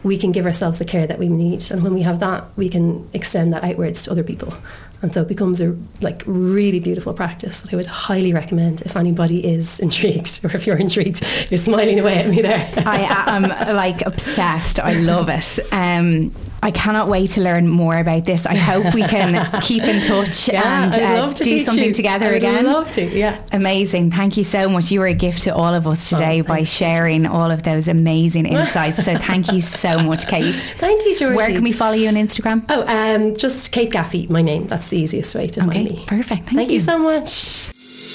we can give ourselves the care that we need. And when we have that, we can extend that outwards to other people. And so it becomes a like really beautiful practice that I would highly recommend if anybody is intrigued, or if you're intrigued. You're smiling away at me there. I am like obsessed. I love it. Um, I cannot wait to learn more about this. I hope we can keep in touch yeah, and uh, to do something you. together I'd again. I'd love to, yeah. Amazing. Thank you so much. You were a gift to all of us today oh, by sharing all of those amazing insights. So thank you so much, Kate. Thank you, Georgie. Where can we follow you on Instagram? Oh, um, just Kate Gaffey, my name. That's the easiest way to okay, find me. Perfect. Thank, Thank you. you so much.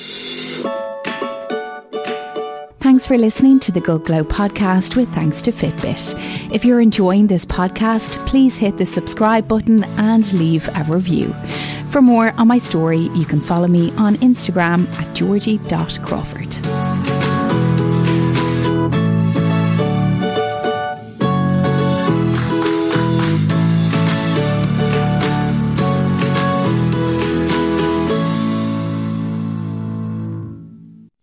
Thanks for listening to the Good Glow podcast with thanks to Fitbit. If you're enjoying this podcast, please hit the subscribe button and leave a review. For more on my story, you can follow me on Instagram at georgie dot crawford.